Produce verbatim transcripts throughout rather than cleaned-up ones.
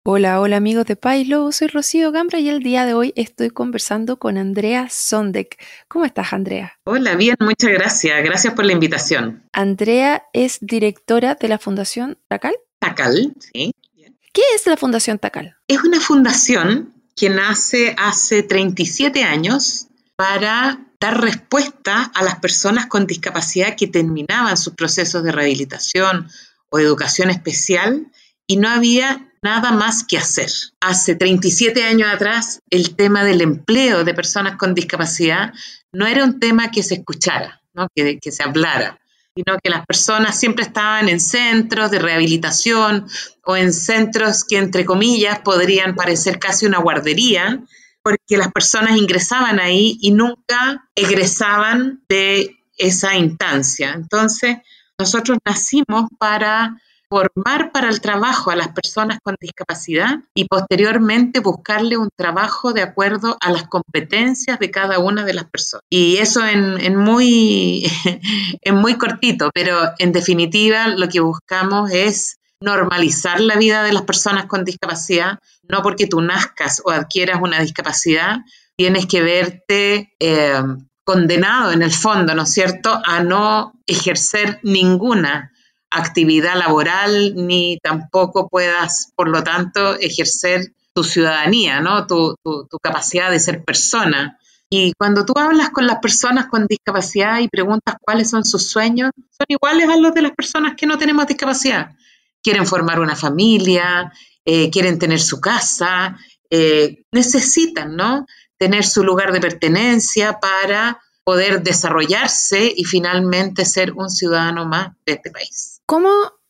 Hola, hola amigos de Pailo, soy Rocío Gambra y el día de hoy estoy conversando con Andrea Sondek. ¿Cómo estás, Andrea? Hola, bien, muchas gracias. Gracias por la invitación. Andrea es directora de la Fundación Tacal. Tacal, sí. Bien. ¿Qué es la Fundación Tacal? Es una fundación que nace hace treinta y siete años para dar respuesta a las personas con discapacidad que terminaban sus procesos de rehabilitación o educación especial y no había nada más que hacer. Hace treinta y siete años atrás, el tema del empleo de personas con discapacidad no era un tema que se escuchara, ¿no? que, que se hablara, sino que las personas siempre estaban en centros de rehabilitación o en centros que, entre comillas, podrían parecer casi una guardería, porque las personas ingresaban ahí y nunca egresaban de esa instancia. Entonces, nosotros nacimos para formar para el trabajo a las personas con discapacidad y posteriormente buscarle un trabajo de acuerdo a las competencias de cada una de las personas. Y eso en, en, muy, en muy cortito, pero en definitiva lo que buscamos es normalizar la vida de las personas con discapacidad. No porque tú nazcas o adquieras una discapacidad, tienes que verte eh, condenado en el fondo, ¿no es cierto?, a no ejercer ninguna actividad laboral, ni tampoco puedas, por lo tanto, ejercer tu ciudadanía, ¿no? tu, tu, tu capacidad de ser persona. Y cuando tú hablas con las personas con discapacidad y preguntas cuáles son sus sueños, son iguales a los de las personas que no tenemos discapacidad. Quieren formar una familia, eh, quieren tener su casa, eh, necesitan, ¿no?, tener su lugar de pertenencia para poder desarrollarse y finalmente ser un ciudadano más de este país. ¿Cómo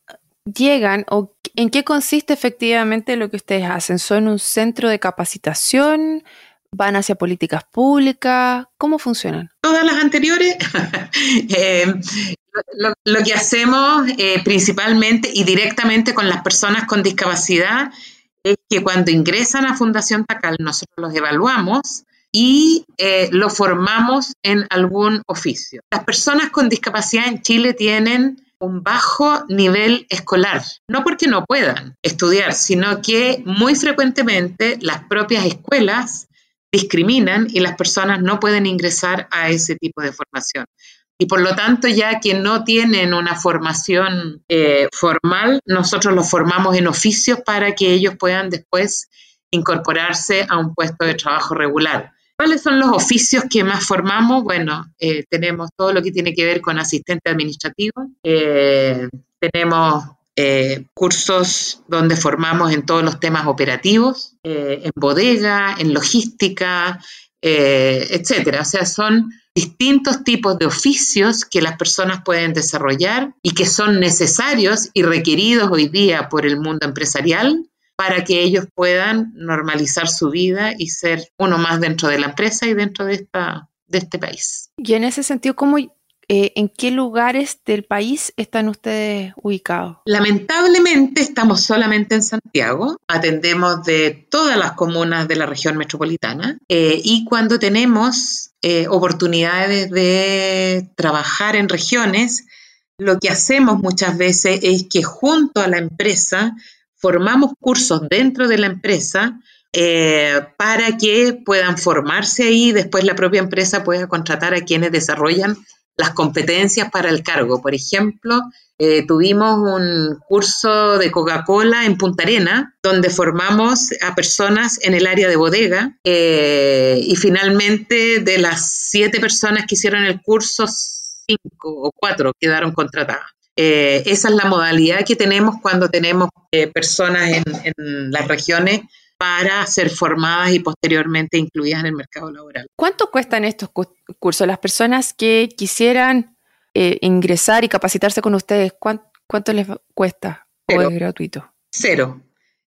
llegan o en qué consiste efectivamente lo que ustedes hacen? ¿Son un centro de capacitación? ¿Van hacia políticas públicas? ¿Cómo funcionan? Todas las anteriores. eh, lo, lo que hacemos eh, principalmente y directamente con las personas con discapacidad es que cuando ingresan a Fundación Tacal nosotros los evaluamos y eh, lo formamos en algún oficio. Las personas con discapacidad en Chile tienen un bajo nivel escolar, no porque no puedan estudiar, sino que muy frecuentemente las propias escuelas discriminan y las personas no pueden ingresar a ese tipo de formación. Y por lo tanto, ya que no tienen una formación eh, formal, nosotros los formamos en oficios para que ellos puedan después incorporarse a un puesto de trabajo regular. ¿Cuáles son los oficios que más formamos? Bueno, eh, tenemos todo lo que tiene que ver con asistente administrativo, eh, tenemos eh, cursos donde formamos en todos los temas operativos, eh, en bodega, en logística, eh, etcétera. O sea, son distintos tipos de oficios que las personas pueden desarrollar y que son necesarios y requeridos hoy día por el mundo empresarial para que ellos puedan normalizar su vida y ser uno más dentro de la empresa y dentro de, esta, de este país. Y en ese sentido, ¿cómo, eh, ¿en qué lugares del país están ustedes ubicados? Lamentablemente estamos solamente en Santiago, atendemos de todas las comunas de la región metropolitana eh, y cuando tenemos eh, oportunidades de trabajar en regiones, lo que hacemos muchas veces es que junto a la empresa formamos cursos dentro de la empresa eh, para que puedan formarse ahí, después la propia empresa pueda contratar a quienes desarrollan las competencias para el cargo. Por ejemplo, eh, tuvimos un curso de Coca-Cola en Punta Arenas, donde formamos a personas en el área de bodega eh, y finalmente de las siete personas que hicieron el curso, cinco o cuatro quedaron contratadas. Eh, esa es la modalidad que tenemos cuando tenemos eh, personas en, en las regiones para ser formadas y posteriormente incluidas en el mercado laboral. ¿Cuánto cuestan estos cursos? Las personas que quisieran eh, ingresar y capacitarse con ustedes, ¿cuánto, cuánto les cuesta? Cero. ¿O es gratuito? Cero.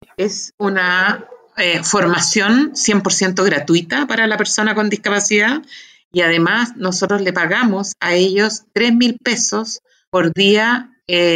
Es una eh, formación cien por ciento gratuita para la persona con discapacidad y además nosotros le pagamos a ellos tres mil pesos por día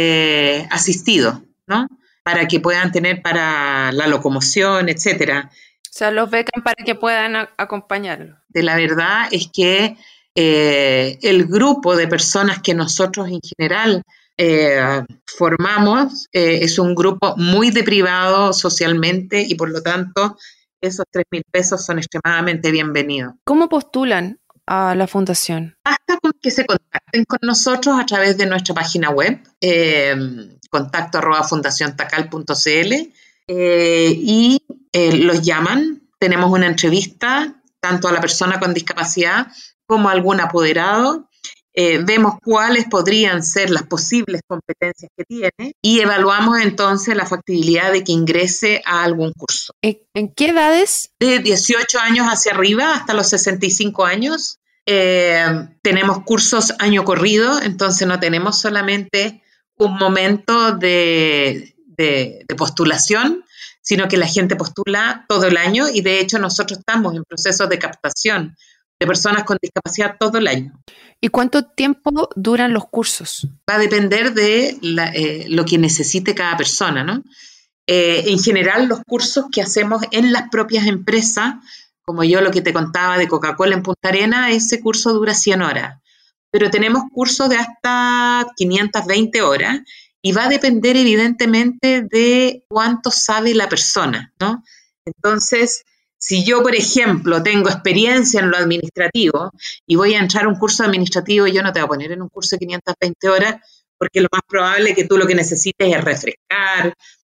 eh, asistido, ¿no? Para que puedan tener para la locomoción, etcétera. O sea, los becan para que puedan a- acompañarlo. De la verdad es que eh, el grupo de personas que nosotros en general eh, formamos, eh, es un grupo muy deprivado socialmente y por lo tanto esos tres mil pesos son extremadamente bienvenidos. ¿Cómo postulan a la fundación? Basta con que se contacten con nosotros a través de nuestra página web, eh, contacto arroba fundaciontacal punto cl, eh, y eh, los llaman. Tenemos una entrevista tanto a la persona con discapacidad como a algún apoderado. Eh, vemos cuáles podrían ser las posibles competencias que tiene y evaluamos entonces la factibilidad de que ingrese a algún curso. ¿En qué edades? De dieciocho años hacia arriba hasta los sesenta y cinco años. Eh, tenemos cursos año corrido, entonces no tenemos solamente un momento de, de, de postulación, sino que la gente postula todo el año y de hecho nosotros estamos en procesos de captación de personas con discapacidad todo el año. ¿Y cuánto tiempo duran los cursos? Va a depender de la, eh, lo que necesite cada persona, ¿no? Eh, en general, los cursos que hacemos en las propias empresas, como yo lo que te contaba de Coca-Cola en Punta Arenas, ese curso dura cien horas. Pero tenemos cursos de hasta quinientas veinte horas y va a depender evidentemente de cuánto sabe la persona, ¿no? Entonces, si yo, por ejemplo, tengo experiencia en lo administrativo y voy a entrar a un curso administrativo, yo no te voy a poner en un curso de quinientas veinte horas porque lo más probable es que tú lo que necesites es refrescar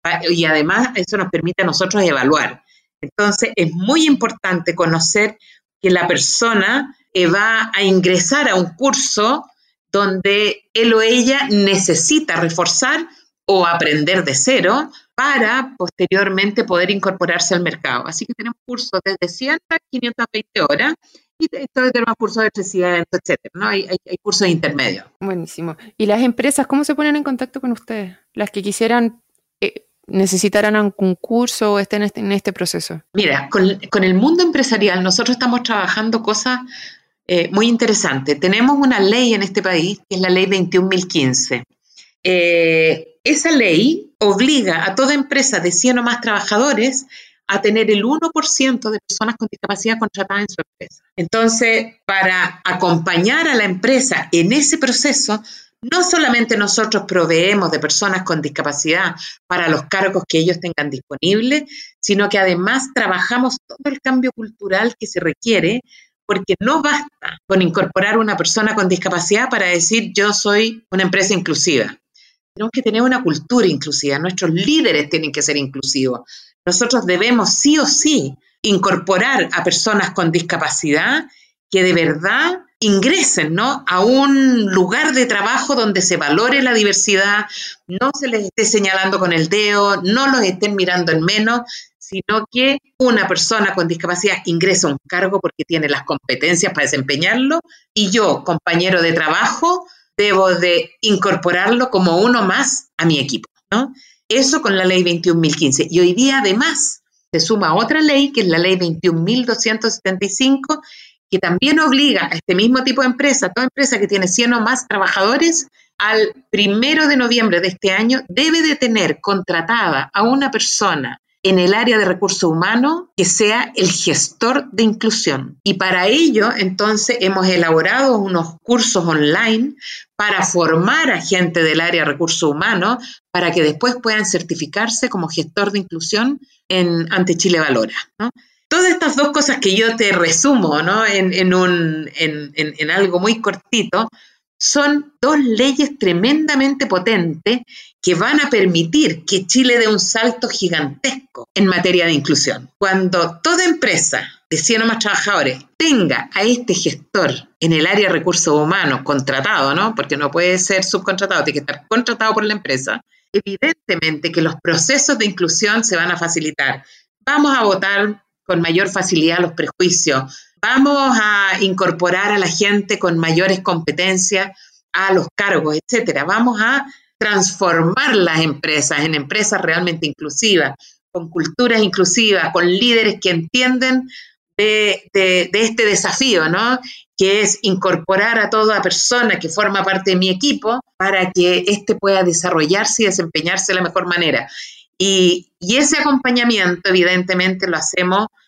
y además eso nos permite a nosotros evaluar. Entonces, es muy importante conocer que la persona eh, va a ingresar a un curso donde él o ella necesita reforzar o aprender de cero para posteriormente poder incorporarse al mercado. Así que tenemos cursos desde cien a quinientas veinte horas y tenemos cursos de trescientos, etcétera, ¿no? Hay, hay, hay cursos intermedios. Buenísimo. ¿Y las empresas cómo se ponen en contacto con ustedes? Las que quisieran, eh, necesitaran algún curso o estén en este, en este proceso. Mira, con, con el mundo empresarial nosotros estamos trabajando cosas eh, muy interesantes. Tenemos una ley en este país, que es la ley veintiún mil quince. Eh, esa ley obliga a toda empresa de cien o más trabajadores a tener el uno por ciento de personas con discapacidad contratadas en su empresa. Entonces, para acompañar a la empresa en ese proceso, no solamente nosotros proveemos de personas con discapacidad para los cargos que ellos tengan disponibles, sino que además trabajamos todo el cambio cultural que se requiere, porque no basta con incorporar una persona con discapacidad para decir yo soy una empresa inclusiva. Tenemos que tener una cultura inclusiva, nuestros líderes tienen que ser inclusivos. Nosotros debemos sí o sí incorporar a personas con discapacidad que de verdad ingresen, ¿no?, a un lugar de trabajo donde se valore la diversidad, no se les esté señalando con el dedo, no los estén mirando en menos, sino que una persona con discapacidad ingresa a un cargo porque tiene las competencias para desempeñarlo y yo, compañero de trabajo, debo de incorporarlo como uno más a mi equipo, ¿no? Eso con la ley veintiún mil quince. Y hoy día, además, se suma otra ley, que es la ley veintiún mil doscientos setenta y cinco, que también obliga a este mismo tipo de empresa, toda empresa que tiene cien o más trabajadores, al primero de noviembre de este año, debe de tener contratada a una persona en el área de recursos humanos que sea el gestor de inclusión. Y para ello, entonces, hemos elaborado unos cursos online para formar a gente del área de recursos humanos para que después puedan certificarse como gestor de inclusión en, ante Chile Valora, ¿no? Todas estas dos cosas que yo te resumo, ¿no?, en, en, un, en, en, en algo muy cortito, son dos leyes tremendamente potentes que van a permitir que Chile dé un salto gigantesco en materia de inclusión. Cuando toda empresa de cien o más trabajadores tenga a este gestor en el área de recursos humanos contratado, ¿no?, porque no puede ser subcontratado, tiene que estar contratado por la empresa, evidentemente que los procesos de inclusión se van a facilitar. Vamos a votar con mayor facilidad los prejuicios, vamos a incorporar a la gente con mayores competencias a los cargos, etcétera. Vamos a transformar las empresas en empresas realmente inclusivas, con culturas inclusivas, con líderes que entienden de, de, de este desafío, ¿no?, que es incorporar a toda persona que forma parte de mi equipo para que éste pueda desarrollarse y desempeñarse de la mejor manera. Y, y ese acompañamiento, evidentemente, lo hacemos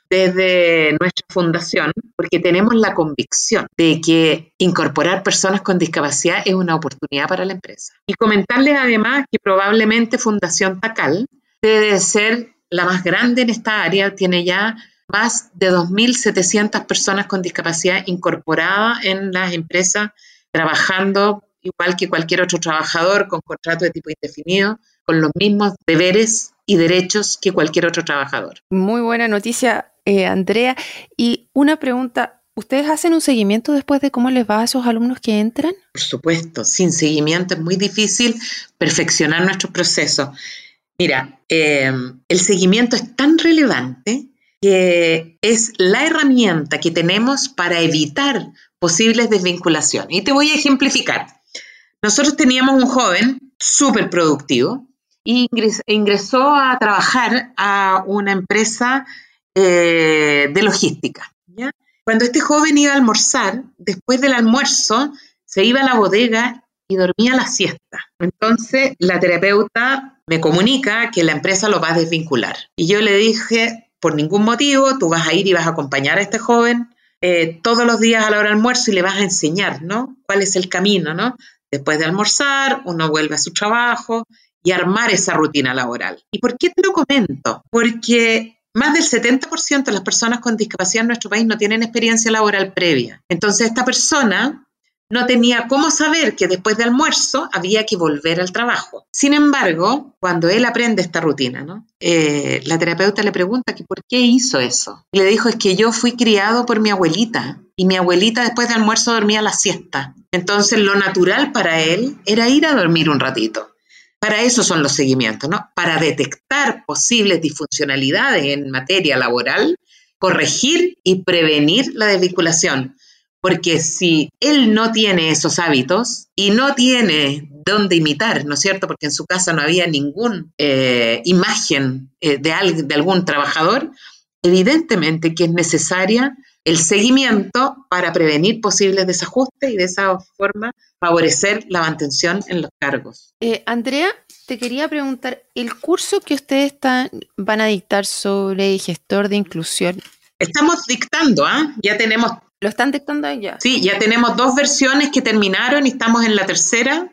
desde nuestra fundación, porque tenemos la convicción de que incorporar personas con discapacidad es una oportunidad para la empresa. Y comentarles además que probablemente Fundación Tacal debe ser la más grande en esta área, tiene ya más de dos mil setecientas personas con discapacidad incorporadas en las empresas, trabajando igual que cualquier otro trabajador, con contrato de tipo indefinido, con los mismos deberes y derechos que cualquier otro trabajador. Muy buena noticia, eh, Andrea. Y una pregunta, ¿ustedes hacen un seguimiento después de cómo les va a esos alumnos que entran? Por supuesto, sin seguimiento es muy difícil perfeccionar nuestros procesos. Mira, eh, el seguimiento es tan relevante que es la herramienta que tenemos para evitar posibles desvinculaciones. Y te voy a ejemplificar. Nosotros teníamos un joven súper productivo y ingresó a trabajar a una empresa eh, de logística, ¿ya? Cuando este joven iba a almorzar, después del almuerzo se iba a la bodega y dormía la siesta. Entonces la terapeuta me comunica que la empresa lo va a desvincular. Y yo le dije, por ningún motivo, tú vas a ir y vas a acompañar a este joven eh, todos los días a la hora del almuerzo y le vas a enseñar, ¿no? Cuál es el camino, ¿no? Después de almorzar, uno vuelve a su trabajo y armar esa rutina laboral. ¿Y por qué te lo comento? Porque más del setenta por ciento de las personas con discapacidad en nuestro país no tienen experiencia laboral previa. Entonces, esta persona no tenía cómo saber que después de almuerzo había que volver al trabajo. Sin embargo, cuando él aprende esta rutina, ¿no? Eh, la terapeuta le pregunta que por qué hizo eso. Y le dijo, es que yo fui criado por mi abuelita y mi abuelita después de almuerzo dormía la siesta. Entonces, lo natural para él era ir a dormir un ratito. Para eso son los seguimientos, ¿no? Para detectar posibles disfuncionalidades en materia laboral, corregir y prevenir la desvinculación. Porque si él no tiene esos hábitos y no tiene dónde imitar, ¿no es cierto? Porque en su casa no había ninguna eh, imagen eh, de, al, de algún trabajador, evidentemente que es necesaria el seguimiento para prevenir posibles desajustes y de esa forma favorecer la mantención en los cargos. Eh, Andrea, te quería preguntar, ¿el curso que ustedes están, van a dictar sobre gestor de inclusión? Estamos dictando, ¿ah? ¿eh? Ya tenemos... ¿Lo están dictando ya? Sí, ya tenemos dos versiones que terminaron y estamos en la tercera.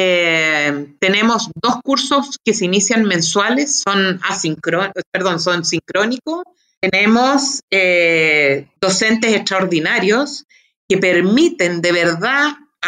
Eh, tenemos dos cursos que se inician mensuales, son asincrónicos, perdón, son sincrónicos. Tenemos eh, docentes extraordinarios que permiten de verdad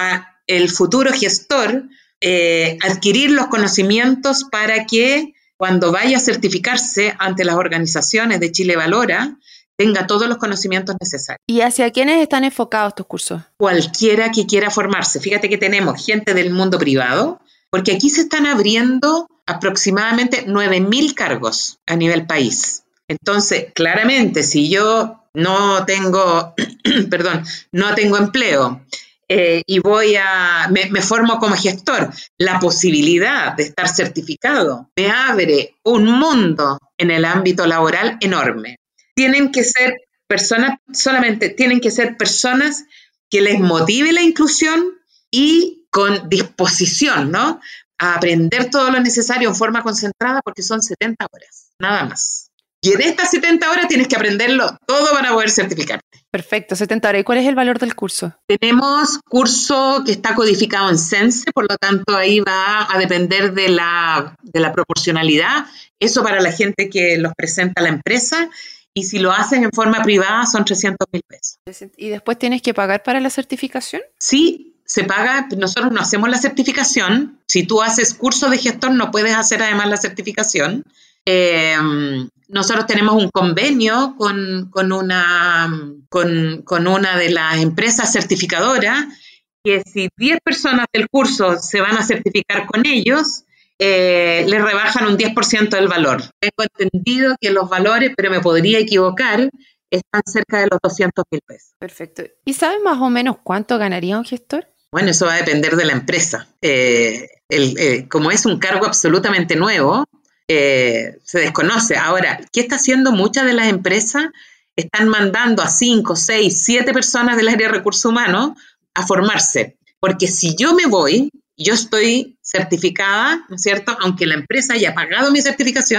al futuro gestor eh, adquirir los conocimientos para que cuando vaya a certificarse ante las organizaciones de Chile Valora, tenga todos los conocimientos necesarios. ¿Y hacia quiénes están enfocados estos cursos? Cualquiera que quiera formarse. Fíjate que tenemos gente del mundo privado, porque aquí se están abriendo aproximadamente nueve mil cargos a nivel país. Entonces, claramente, si yo no tengo, perdón, no tengo empleo eh, y voy a, me, me formo como gestor, la posibilidad de estar certificado me abre un mundo en el ámbito laboral enorme. Tienen que ser personas, solamente tienen que ser personas que les motive la inclusión y con disposición, ¿no? A aprender todo lo necesario en forma concentrada porque son setenta horas, nada más. Y en estas setenta horas tienes que aprenderlo todo para poder certificarte. Perfecto, setenta horas. ¿Y cuál es el valor del curso? Tenemos curso que está codificado en Sense, por lo tanto ahí va a depender de la, de la proporcionalidad. Eso para la gente que los presenta a la empresa. Y si lo hacen en forma privada son trescientos mil pesos. ¿Y después tienes que pagar para la certificación? Sí, se paga. Nosotros no hacemos la certificación. Si tú haces curso de gestor, no puedes hacer además la certificación. Eh, nosotros tenemos un convenio con, con, una, con, con una de las empresas certificadoras que si diez personas del curso se van a certificar con ellos, Eh, les rebajan un diez por ciento del valor. Tengo entendido que los valores, pero me podría equivocar, están cerca de los doscientos mil pesos. Perfecto. ¿Y sabes más o menos cuánto ganaría un gestor? Bueno, eso va a depender de la empresa. Eh, el, eh, como es un cargo absolutamente nuevo, eh, se desconoce. Ahora, ¿qué está haciendo muchas de las empresas? Están mandando a cinco, seis, siete personas del área de recursos humanos a formarse. Porque si yo me voy, yo estoy certificada, ¿no es cierto? Aunque la empresa haya pagado mi certificación,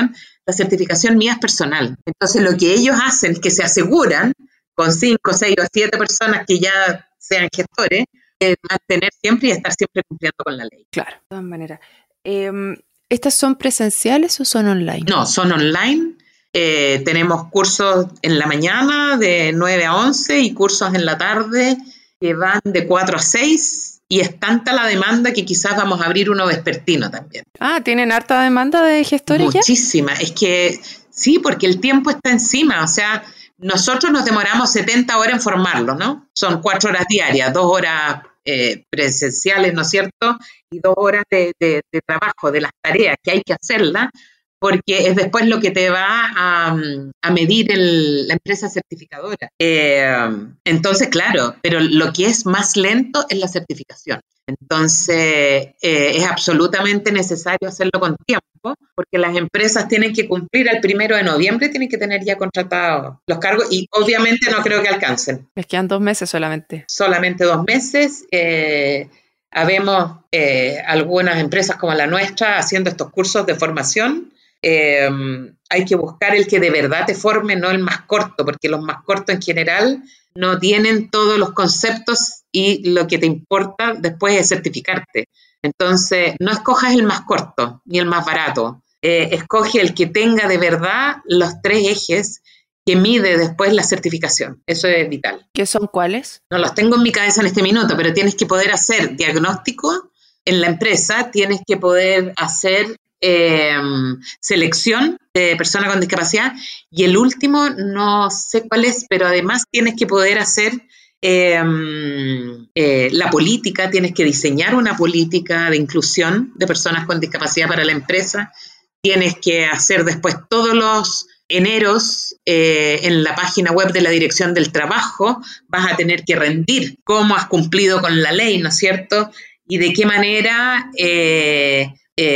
la certificación mía es personal. Entonces lo que ellos hacen es que se aseguran con cinco, seis o siete personas que ya sean gestores, de mantener siempre y estar siempre cumpliendo con la ley. Claro, de todas maneras. Eh, ¿Estas son presenciales o son online? No, son online. Eh, tenemos cursos en la mañana de nueve a once y cursos en la tarde que van de cuatro a seis, y es tanta la demanda que quizás vamos a abrir uno vespertino también. Ah, ¿tienen harta demanda de gestores ya? Muchísima. Es que sí, porque el tiempo está encima. O sea, nosotros nos demoramos setenta horas en formarlo, ¿no? Son cuatro horas diarias, dos horas eh, presenciales, ¿no es cierto? Y dos horas de, de, de trabajo, de las tareas que hay que hacerlas, porque es después lo que te va a, a medir el, la empresa certificadora. Eh, entonces, claro, pero lo que es más lento es la certificación. Entonces, eh, es absolutamente necesario hacerlo con tiempo, porque las empresas tienen que cumplir al primero de noviembre, tienen que tener ya contratados los cargos, y obviamente no creo que alcancen. Les quedan dos meses solamente. Solamente dos meses. Eh, habemos eh, algunas empresas como la nuestra haciendo estos cursos de formación. Eh, hay que buscar el que de verdad te forme, no el más corto, porque los más cortos en general no tienen todos los conceptos y lo que te importa después es certificarte. Entonces, no escojas el más corto ni el más barato. Eh, escoge el que tenga de verdad los tres ejes que mide después la certificación. Eso es vital. ¿Qué son cuáles? No los tengo en mi cabeza en este minuto, pero tienes que poder hacer diagnóstico en la empresa, tienes que poder hacer Eh, selección de personas con discapacidad, y el último no sé cuál es, pero además tienes que poder hacer eh, eh, la política, tienes que diseñar una política de inclusión de personas con discapacidad para la empresa, tienes que hacer después todos los eneros eh, en la página web de la Dirección del Trabajo, vas a tener que rendir cómo has cumplido con la ley, ¿no es cierto? Y de qué manera eh,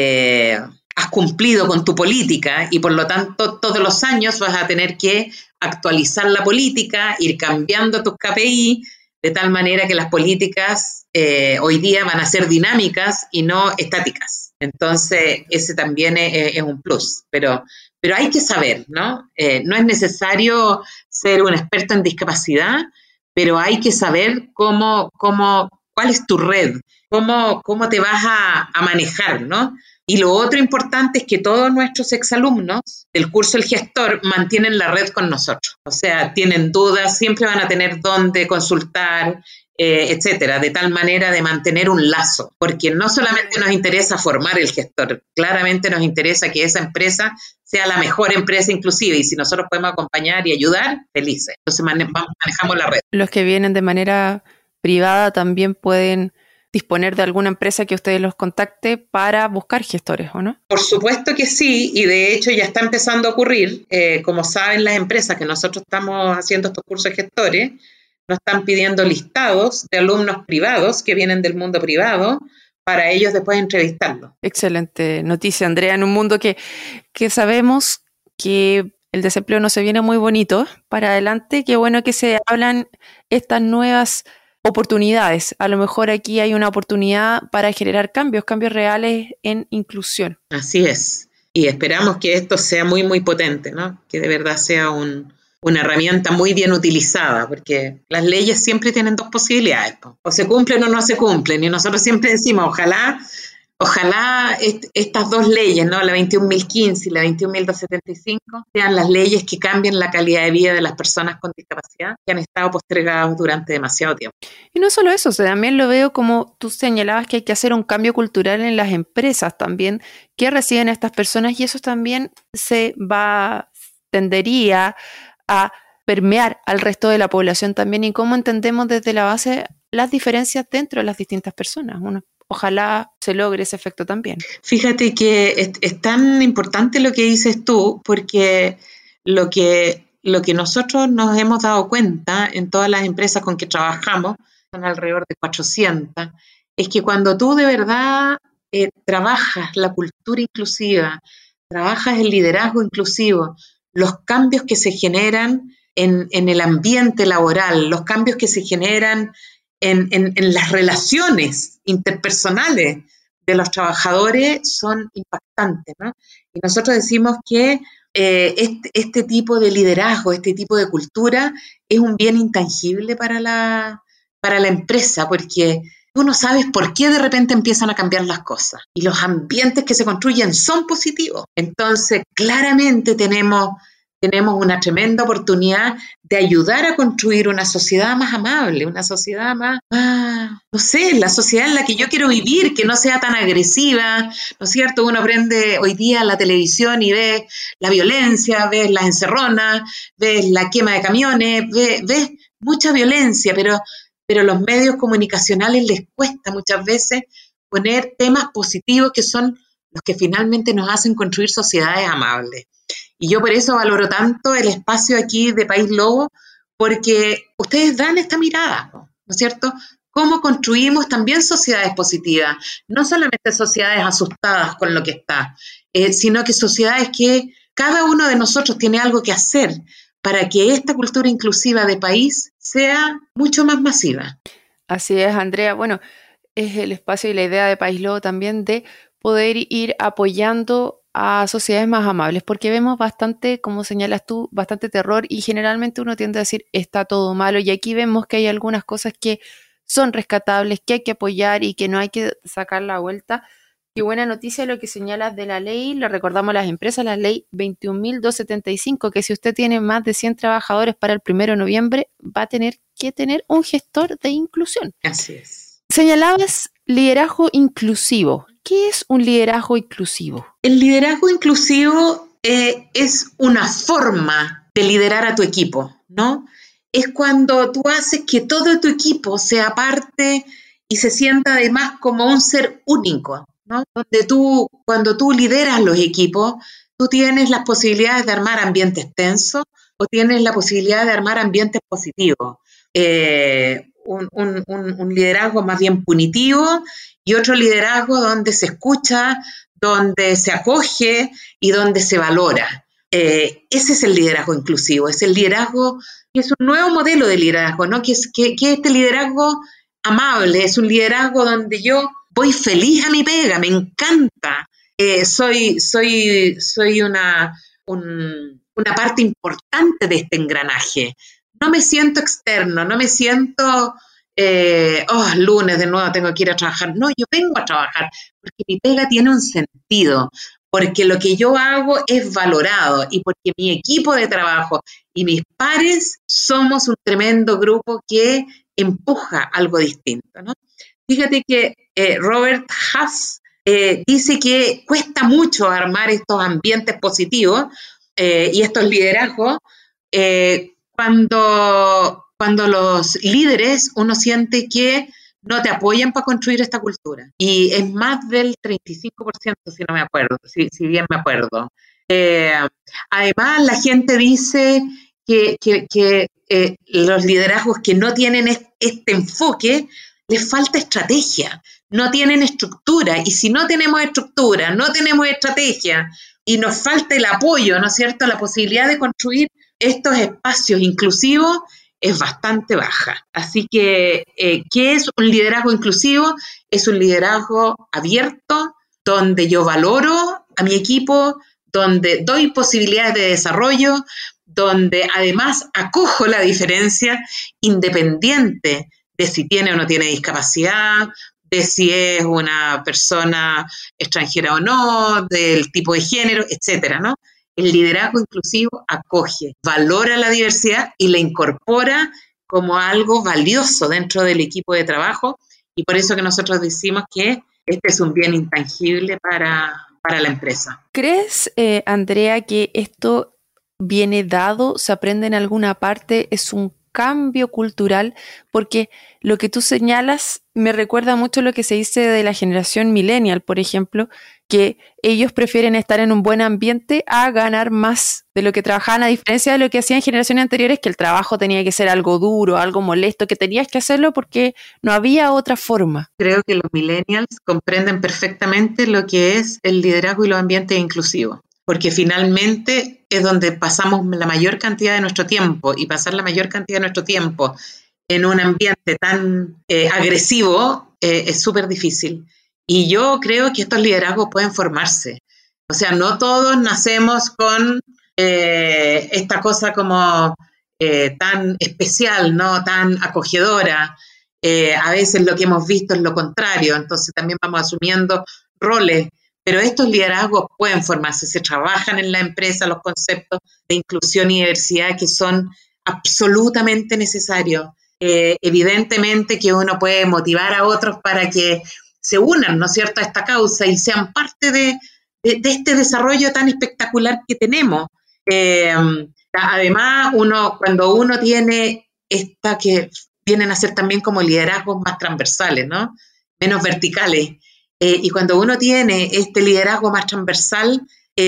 eh, has cumplido con tu política, y por lo tanto todos los años vas a tener que actualizar la política, ir cambiando tus K P I, de tal manera que las políticas eh, hoy día van a ser dinámicas y no estáticas. Entonces ese también es, es un plus, pero, pero hay que saber, ¿no? Eh, no es necesario ser un experto en discapacidad, pero hay que saber cómo, cómo, cuál es tu red, cómo, cómo te vas a, a manejar, ¿no? Y lo otro importante es que todos nuestros exalumnos del curso El Gestor mantienen la red con nosotros. O sea, tienen dudas, siempre van a tener dónde consultar, eh, etcétera, de tal manera de mantener un lazo. Porque no solamente nos interesa formar el gestor, claramente nos interesa que esa empresa sea la mejor empresa inclusive, y si nosotros podemos acompañar y ayudar, felices. Entonces mane- manejamos la red. Los que vienen de manera privada también pueden disponer de alguna empresa que ustedes los contacte para buscar gestores, ¿o no? Por supuesto que sí, y de hecho ya está empezando a ocurrir. Eh, como saben las empresas que nosotros estamos haciendo estos cursos de gestores, nos están pidiendo listados de alumnos privados que vienen del mundo privado para ellos después entrevistarlos. Excelente noticia, Andrea, en un mundo que, que sabemos que el desempleo no se viene muy bonito para adelante. Qué bueno que se hablan estas nuevas oportunidades. A lo mejor aquí hay una oportunidad para generar cambios, cambios reales en inclusión. Así es. Y esperamos que esto sea muy, muy potente, ¿no? Que de verdad sea un, una herramienta muy bien utilizada, porque las leyes siempre tienen dos posibilidades, ¿no? O se cumplen o no se cumplen. Y nosotros siempre decimos, ojalá, ojalá est- estas dos leyes, ¿no? La veintiún mil quince y la veintiún mil doscientos setenta y cinco, sean las leyes que cambien la calidad de vida de las personas con discapacidad que han estado postergadas durante demasiado tiempo. Y no solo eso, o sea, también lo veo como tú señalabas, que hay que hacer un cambio cultural en las empresas también que reciben a estas personas, y eso también se va, tendería a permear al resto de la población también, y cómo entendemos desde la base las diferencias dentro de las distintas personas. Uno, ojalá se logre ese efecto también. Fíjate que es, es tan importante lo que dices tú, porque lo que, lo que nosotros nos hemos dado cuenta en todas las empresas con que trabajamos, son alrededor de cuatrocientas, es que cuando tú de verdad eh, trabajas la cultura inclusiva, trabajas el liderazgo inclusivo, los cambios que se generan en, en el ambiente laboral, los cambios que se generan en, en, en las relaciones interpersonales de los trabajadores son impactantes, ¿no? Y nosotros decimos que eh, este, este tipo de liderazgo, este tipo de cultura es un bien intangible para la, para la empresa, porque tú no sabes por qué de repente empiezan a cambiar las cosas y los ambientes que se construyen son positivos. Entonces, claramente tenemos, tenemos una tremenda oportunidad de ayudar a construir una sociedad más amable, una sociedad más, más, no sé, la sociedad en la que yo quiero vivir, que no sea tan agresiva, ¿no es cierto? Uno prende hoy día la televisión y ve la violencia, ves las encerronas, ves la quema de camiones, ves, ves mucha violencia, pero... pero a los medios comunicacionales les cuesta muchas veces poner temas positivos que son los que finalmente nos hacen construir sociedades amables. Y yo por eso valoro tanto el espacio aquí de País Lobo, porque ustedes dan esta mirada, ¿no es cierto? Cómo construimos también sociedades positivas, no solamente sociedades asustadas con lo que está, eh, sino que sociedades que cada uno de nosotros tiene algo que hacer para que esta cultura inclusiva de país sea mucho más masiva. Así es, Andrea. Bueno, es el espacio y la idea de País Lobo también de poder ir apoyando a sociedades más amables, porque vemos bastante, como señalas tú, bastante terror y generalmente uno tiende a decir está todo malo, y aquí vemos que hay algunas cosas que son rescatables, que hay que apoyar y que no hay que sacar la vuelta. Qué buena noticia lo que señalas de la ley, le recordamos a las empresas, la ley veintiún mil doscientos setenta y cinco, que si usted tiene más de cien trabajadores para el primero de noviembre, va a tener que tener un gestor de inclusión. Así es. Señalabas liderazgo inclusivo. ¿Qué es un liderazgo inclusivo? El liderazgo inclusivo eh, es una forma de liderar a tu equipo, ¿no? Es cuando tú haces que todo tu equipo sea parte y se sienta además como un ser único, ¿no? Donde tú, cuando tú lideras los equipos, tú tienes las posibilidades de armar ambientes tensos o tienes la posibilidad de armar ambientes positivos. Eh, un, un, un, un liderazgo más bien punitivo y otro liderazgo donde se escucha, donde se acoge y donde se valora. Eh, ese es el liderazgo inclusivo, es el liderazgo, que es un nuevo modelo de liderazgo, ¿no? Que es que, que este liderazgo amable, es un liderazgo donde yo voy feliz a mi pega, me encanta, eh, soy, soy, soy una, un, una parte importante de este engranaje. No me siento externo, no me siento, eh, oh, lunes de nuevo tengo que ir a trabajar. No, yo vengo a trabajar porque mi pega tiene un sentido, porque lo que yo hago es valorado y porque mi equipo de trabajo y mis pares somos un tremendo grupo que empuja algo distinto, ¿no? Fíjate que eh, Robert Haas eh, dice que cuesta mucho armar estos ambientes positivos eh, y estos liderazgos eh, cuando, cuando los líderes uno siente que no te apoyan para construir esta cultura. Y es más del treinta y cinco por ciento, si no me acuerdo, si, si bien me acuerdo. Eh, además, la gente dice que, que, que eh, los liderazgos que no tienen este, este enfoque, les falta estrategia, no tienen estructura. Y si no tenemos estructura, no tenemos estrategia y nos falta el apoyo, ¿no es cierto?, la posibilidad de construir estos espacios inclusivos, es bastante baja. Así que, eh, ¿qué es un liderazgo inclusivo? Es un liderazgo abierto, donde yo valoro a mi equipo, donde doy posibilidades de desarrollo, donde además acojo la diferencia independiente de si tiene o no tiene discapacidad, de si es una persona extranjera o no, del tipo de género, etcétera, ¿no? El liderazgo inclusivo acoge, valora la diversidad y la incorpora como algo valioso dentro del equipo de trabajo, y por eso que nosotros decimos que este es un bien intangible para, para la empresa. ¿Crees, eh, Andrea, que esto viene dado, se aprende en alguna parte, es un cambio cultural? Porque lo que tú señalas me recuerda mucho lo que se dice de la generación millennial, por ejemplo, que ellos prefieren estar en un buen ambiente a ganar más de lo que trabajaban, a diferencia de lo que hacían generaciones anteriores, que el trabajo tenía que ser algo duro, algo molesto, que tenías que hacerlo porque no había otra forma. Creo que los millennials comprenden perfectamente lo que es el liderazgo y los ambientes inclusivos, porque finalmente es donde pasamos la mayor cantidad de nuestro tiempo, y pasar la mayor cantidad de nuestro tiempo en un ambiente tan eh, agresivo eh, es súper difícil. Y yo creo que estos liderazgos pueden formarse. O sea, no todos nacemos con eh, esta cosa como eh, tan especial, ¿no? Tan acogedora. Eh, a veces lo que hemos visto es lo contrario, entonces también vamos asumiendo roles. Pero estos liderazgos pueden formarse, se trabajan en la empresa los conceptos de inclusión y diversidad que son absolutamente necesarios. Eh, evidentemente que uno puede motivar a otros para que se unan, ¿no es cierto?, a esta causa y sean parte de, de, de este desarrollo tan espectacular que tenemos. Eh, además, uno, cuando uno tiene esta que vienen a ser también como liderazgos más transversales, ¿no?, menos verticales, eh, y cuando uno tiene este liderazgo más transversal,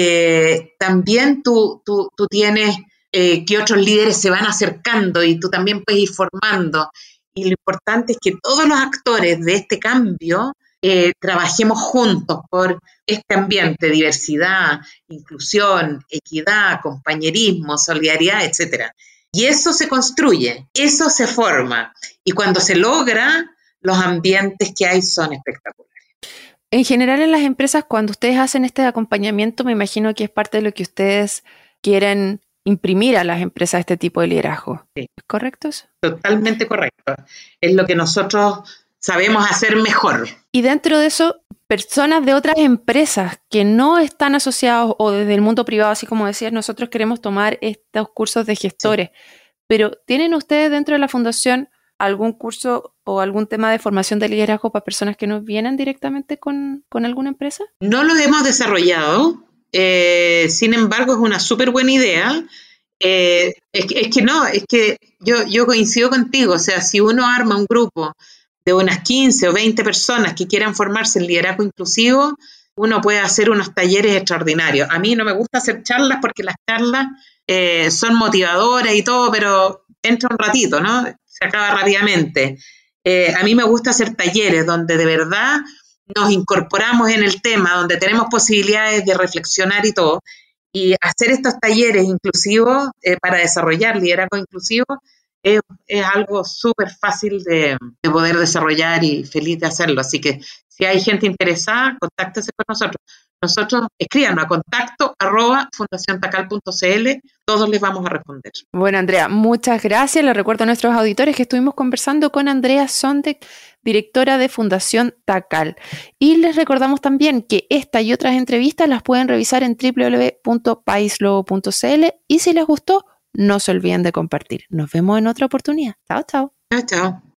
eh, también tú, tú, tú tienes eh, que otros líderes se van acercando y tú también puedes ir formando. Y lo importante es que todos los actores de este cambio eh, trabajemos juntos por este ambiente, diversidad, inclusión, equidad, compañerismo, solidaridad, etcétera. Y eso se construye, eso se forma. Y cuando se logra, los ambientes que hay son espectaculares. En general en las empresas, cuando ustedes hacen este acompañamiento, me imagino que es parte de lo que ustedes quieren imprimir a las empresas este tipo de liderazgo. Sí. ¿Es correcto eso? Totalmente correcto. Es lo que nosotros sabemos hacer mejor. Y dentro de eso, personas de otras empresas que no están asociados o desde el mundo privado, así como decías, nosotros queremos tomar estos cursos de gestores. Sí. Pero ¿tienen ustedes dentro de la fundación algún curso o algún tema de formación de liderazgo para personas que no vienen directamente con, con alguna empresa? No los hemos desarrollado, eh, sin embargo es una súper buena idea. Eh, es, que, es que no, es que yo, yo coincido contigo, o sea, si uno arma un grupo de unas quince o veinte personas que quieran formarse en liderazgo inclusivo, uno puede hacer unos talleres extraordinarios. A mí no me gusta hacer charlas porque las charlas eh, son motivadoras y todo, pero entra un ratito, ¿no? Se acaba rápidamente. Eh, a mí me gusta hacer talleres donde de verdad nos incorporamos en el tema, donde tenemos posibilidades de reflexionar y todo, y hacer estos talleres inclusivos eh, para desarrollar liderazgo inclusivo es, es algo súper fácil de, de poder desarrollar y feliz de hacerlo. Así que si hay gente interesada, contáctese con nosotros. Nosotros escríbanos a contacto arroba fundación tacal punto c l, todos les vamos a responder. Bueno, Andrea, muchas gracias. Les recuerdo a nuestros auditores que estuvimos conversando con Andrea Sondek, directora de Fundación Tacal. Y les recordamos también que esta y otras entrevistas las pueden revisar en doble u doble u doble u punto paislobo punto c l y si les gustó, no se olviden de compartir. Nos vemos en otra oportunidad. Chao, chao. Chao, chao.